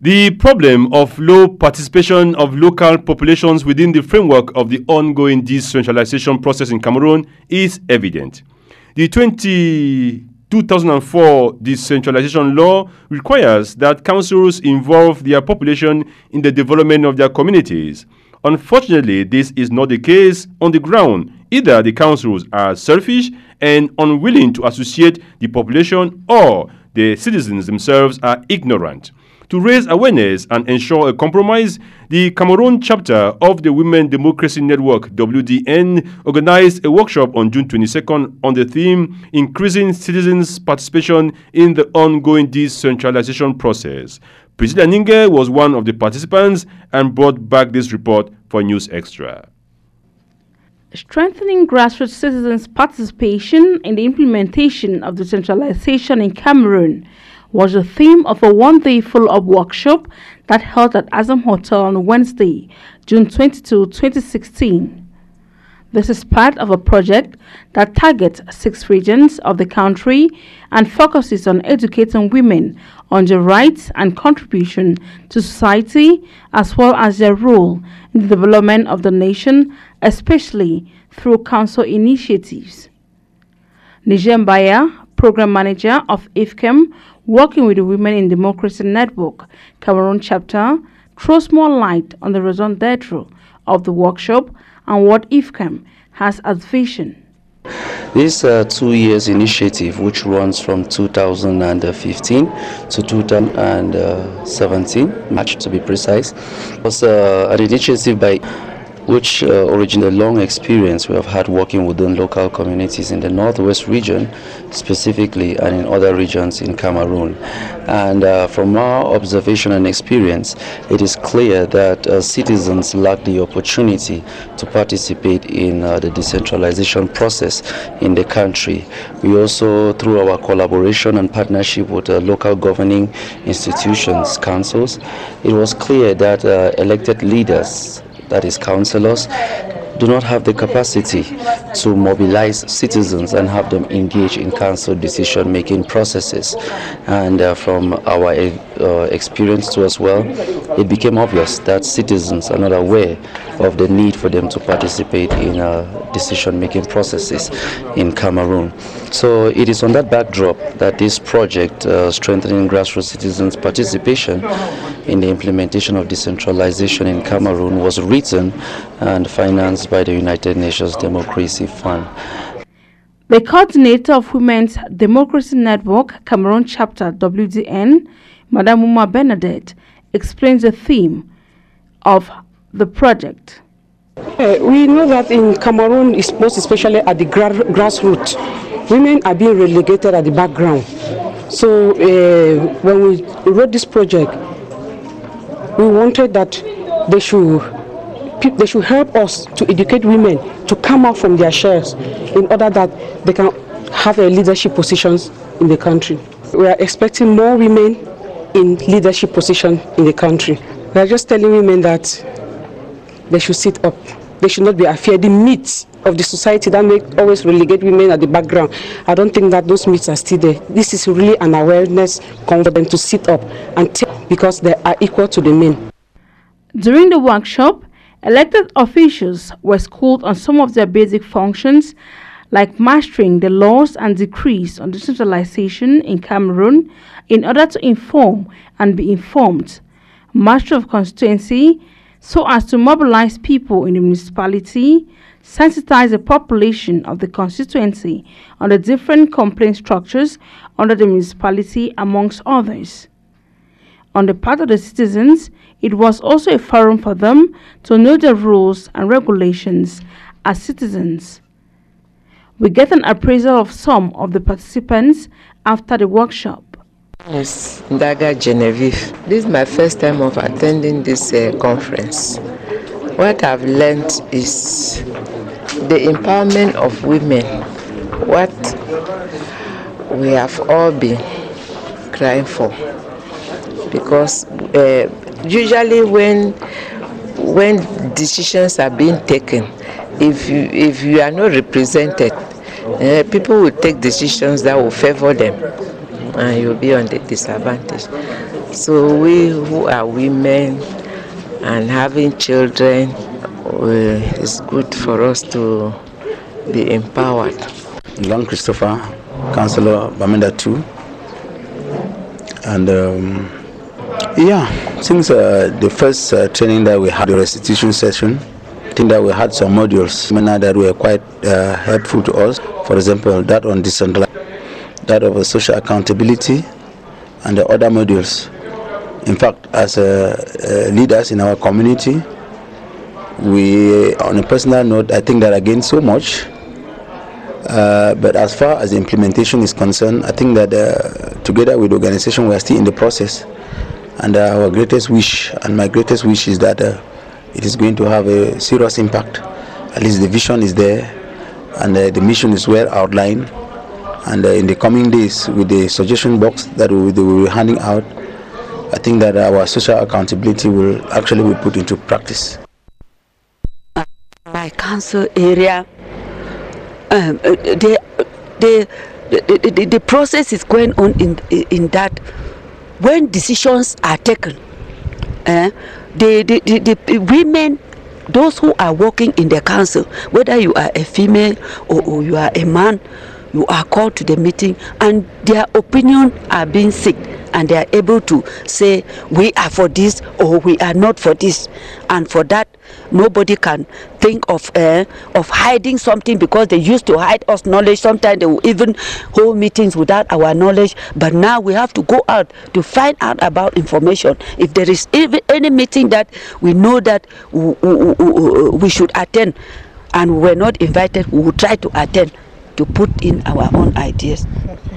The problem of low participation of local populations within the framework of the ongoing decentralization process in Cameroon is evident. The 2004 decentralization law requires that councils involve their population in the development of their communities. Unfortunately, this is not the case on the ground. Either the councils are selfish and unwilling to associate the population, or the citizens themselves are ignorant. To raise awareness and ensure a compromise, the Cameroon chapter of the Women Democracy Network, WDN, organized a workshop on June 22nd on the theme Increasing Citizens' Participation in the Ongoing Decentralization Process. Priscilla Ninge was one of the participants and brought back this report for News Extra. Strengthening grassroots citizens' participation in the implementation of decentralization in Cameroon was the theme of a one-day follow-up workshop that held at Azam Hotel on Wednesday, June 22, 2016. This is part of a project that targets 6 regions of the country and focuses on educating women on their rights and contribution to society, as well as their role in the development of the nation, especially through council initiatives. Nijem Baya, Program Manager of IFCAM, working with the Women in Democracy Network, Cameroon chapter, throws more light on the raison d'etre of the workshop and what IFCAM has as vision. This 2 years initiative, which runs from 2015 to 2017, March to be precise, was an initiative by which originated a long experience we have had working within local communities in the Northwest region specifically, and in other regions in Cameroon. And from our observation and experience, it is clear that citizens lack the opportunity to participate in the decentralization process in the country. We also, through our collaboration and partnership with local governing institutions, councils, it was clear that elected leaders, that is councillors, do not have the capacity to mobilize citizens and have them engage in council decision-making processes. And from our experience too as well, it became obvious that citizens are not aware of the need for them to participate in decision-making processes in Cameroon. So it is on that backdrop that this project, Strengthening Grassroots Citizens' Participation in the Implementation of Decentralization in Cameroon, was written and financed by the United Nations Democracy Fund. The coordinator of Women's Democracy Network, Cameroon chapter WDN, Madame Uma Bernadette, explains the theme of the project. We know that in Cameroon, most especially at the grassroots, women are being relegated at the background. So when we wrote this project, we wanted that they should help us to educate women to come out from their shells in order that they can have leadership positions in the country. We are expecting more women in leadership positions in the country. We are just telling women that they should sit up. They should not be afraid. The myths of the society that always relegate women at the background, I don't think that those myths are still there. This is really an awareness for them to sit up and take, because they are equal to the men. During the workshop, elected officials were schooled on some of their basic functions, like mastering the laws and decrees on decentralization in Cameroon in order to inform and be informed, mastery of constituency so as to mobilize people in the municipality, sensitize the population of the constituency on the different complaint structures under the municipality, amongst others. On the part of the citizens, it was also a forum for them to know the rules and regulations as citizens. We get an appraisal of some of the participants after the workshop. Yes, Ndaga Genevieve. This is my first time of attending this conference. What I've learned is the empowerment of women, what we have all been crying for. Because usually when decisions are being taken, if you are not represented, people will take decisions that will favor them. and you'll be on the disadvantage. So we who are women and having children, it's good for us to be empowered. Long Christopher, Councillor Bamenda 2. And since the first training that we had, the restitution session, I think that we had some modules that were quite helpful to us. For example, that on decentralized, that of social accountability, and the other modules. In fact, as leaders in our community, we, on a personal note, I think that I gained so much. But as far as the implementation is concerned, I think that together with the organization, we are still in the process. And our greatest wish, and my greatest wish, is that it is going to have a serious impact. At least the vision is there, and the mission is well outlined. And in the coming days, with the suggestion box that we will be handing out, I think that our social accountability will actually be put into practice. My council area, the process is going on in that when decisions are taken, the women, those who are working in the council, whether you are a female or you are a man, you are called to the meeting and their opinion are being sought, and they are able to say we are for this or we are not for this. And for that, nobody can think of hiding something, because they used to hide us knowledge. Sometimes they will even hold meetings without our knowledge, but now we have to go out to find out about information. If there is even any meeting that we know that we should attend and we were not invited, we will try to attend to put in our own ideas.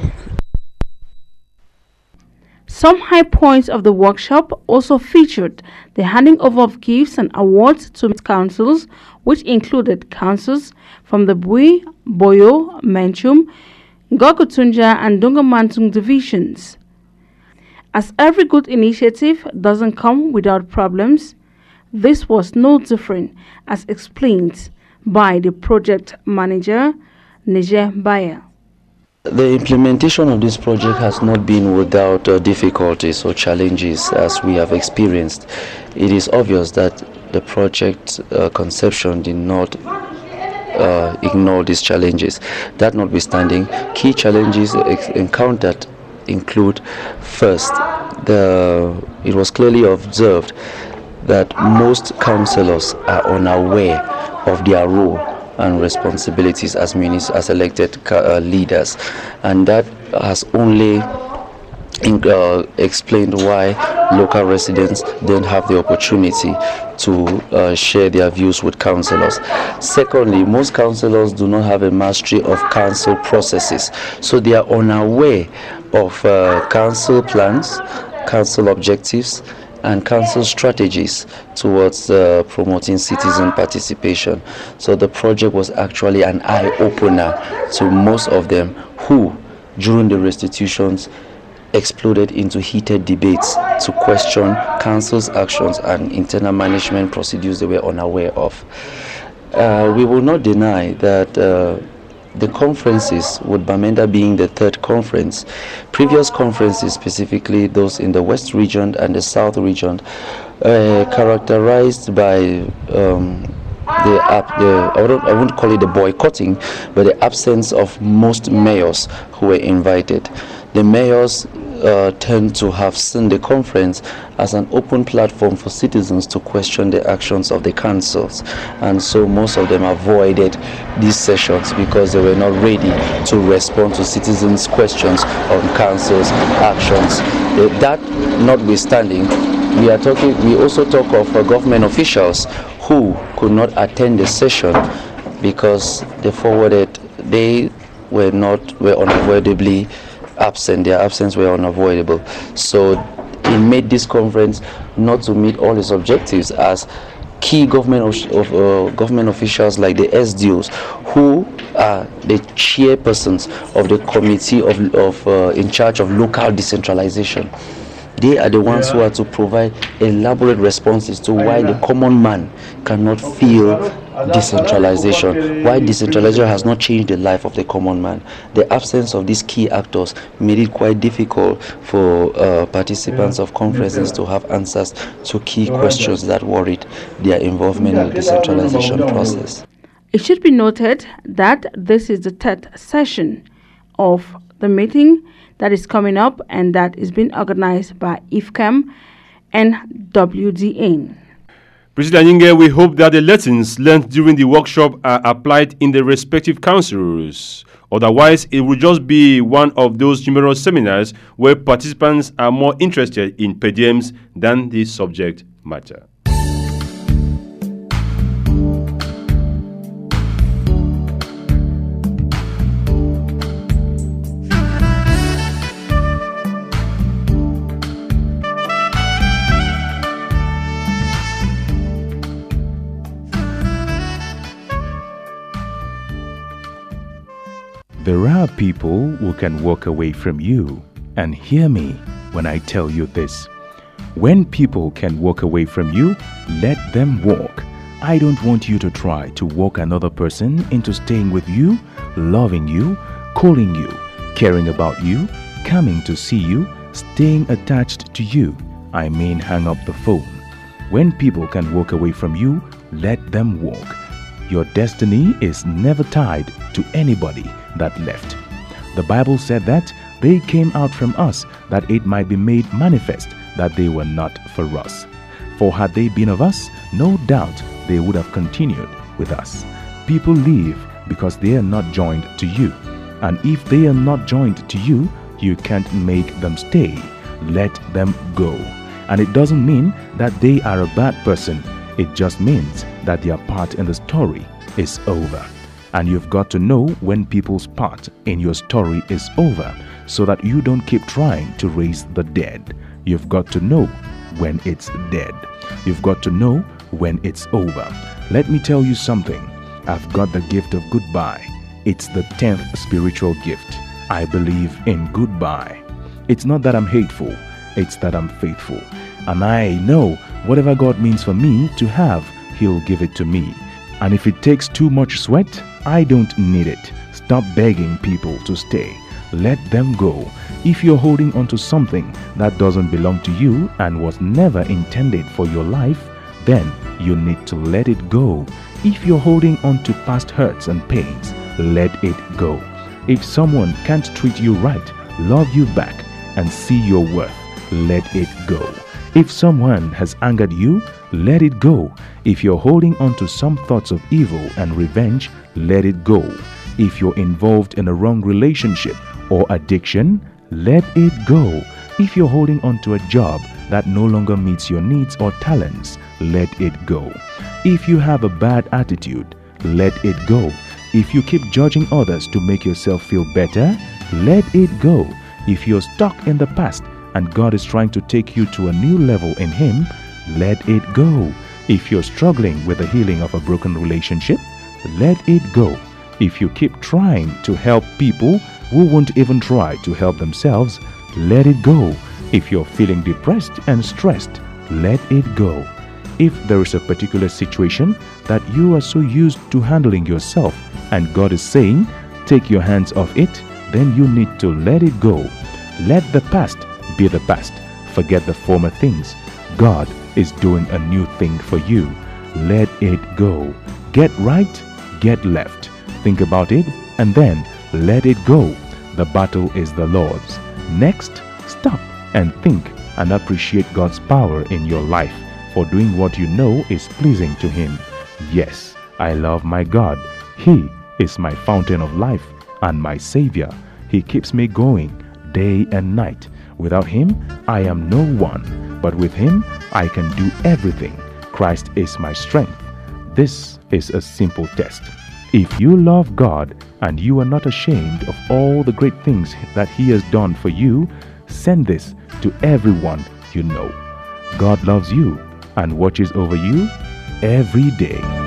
Some high points of the workshop also featured the handing over of gifts and awards to councils, which included councils from the Bui, Boyo, Menchum, Gogotunja and Dungamantung divisions. As every good initiative doesn't come without problems, this was no different, as explained by the project manager, Niger Bayer. The implementation of this project has not been without difficulties or challenges as we have experienced. It is obvious that the project conception did not ignore these challenges. That notwithstanding, key challenges encountered include, first, it was clearly observed that most councillors are unaware of their role and responsibilities as elected leaders, and that has only explained why local residents don't have the opportunity to share their views with councillors. Secondly, most councillors do not have a mastery of council processes, so they are unaware of council plans, council objectives, and council strategies towards promoting citizen participation. So the project was actually an eye-opener to most of them, who during the restitutions exploded into heated debates to question council's actions and internal management procedures they were unaware of. We will not deny that the conferences, with Bamenda being the third conference, previous conferences, specifically those in the West region and the South region, characterized by I wouldn't call it the boycotting, but the absence of most mayors who were invited. The mayors tend to have seen the conference as an open platform for citizens to question the actions of the councils, and so most of them avoided these sessions because they were not ready to respond to citizens' questions on councils' actions. That notwithstanding, we also talk of government officials who could not attend the session because they were unavoidably absent. Their absence were unavoidable. So it made this conference not to meet all its objectives, as key government officials like the SDOs, who are the chairpersons of the committee in charge of local decentralization, They are the ones who are to provide elaborate responses to why the common man cannot feel decentralization, why decentralization has not changed the life of the common man. The absence of these key actors made it quite difficult for participants of conferences to have answers to key questions that worried their involvement in the decentralization process. It should be noted that this is the third session of the meeting that is coming up, and that is being organized by IFCAM and WDN. President Anyinge, we hope that the lessons learned during the workshop are applied in the respective councils. Otherwise, it will just be one of those numerous seminars where participants are more interested in per diems than the subject matter. There are people who can walk away from you, and hear me when I tell you this. When people can walk away from you, let them walk. I don't want you to try to walk another person into staying with you, loving you, calling you, caring about you, coming to see you, staying attached to you. I mean, hang up the phone. When people can walk away from you, let them walk. Your destiny is never tied to anybody that left. The Bible said that they came out from us, that it might be made manifest that they were not for us. For had they been of us, no doubt they would have continued with us. People leave because they are not joined to you. And if they are not joined to you, you can't make them stay. Let them go. And it doesn't mean that they are a bad person. It just means that their part in the story is over. And you've got to know when people's part in your story is over, so that you don't keep trying to raise the dead. You've got to know when it's dead. You've got to know when it's over. Let me tell you something. I've got the gift of goodbye. It's the 10th spiritual gift. I believe in goodbye. It's not that I'm hateful, it's that I'm faithful. And I know whatever God means for me to have, He'll give it to me. And if it takes too much sweat, I don't need it. Stop begging people to stay. Let them go. If you're holding on to something that doesn't belong to you and was never intended for your life, then you need to let it go. If you're holding on to past hurts and pains, let it go. If someone can't treat you right, love you back, and see your worth, let it go. If someone has angered you, let it go. If you're holding on to some thoughts of evil and revenge, let it go. If you're involved in a wrong relationship or addiction, let it go. If you're holding on to a job that no longer meets your needs or talents, let it go. If you have a bad attitude, let it go. If you keep judging others to make yourself feel better, let it go. If you're stuck in the past and God is trying to take you to a new level in Him, let it go. If you're struggling with the healing of a broken relationship, let it go. If you keep trying to help people who won't even try to help themselves, let it go. If you're feeling depressed and stressed, let it go. If there is a particular situation that you are so used to handling yourself and God is saying, take your hands off it, then you need to let it go. Let the past be the past. Forget the former things. God is doing a new thing for you. Let it go. Get right, get left. Think about it and then let it go. The battle is the Lord's. Next, stop and think and appreciate God's power in your life for doing what you know is pleasing to Him. Yes, I love my God. He is my fountain of life and my Savior. He keeps me going day and night. Without Him, I am no one, but with Him, I can do everything. Christ is my strength. This is a simple test. If you love God and you are not ashamed of all the great things that He has done for you, send this to everyone you know. God loves you and watches over you every day.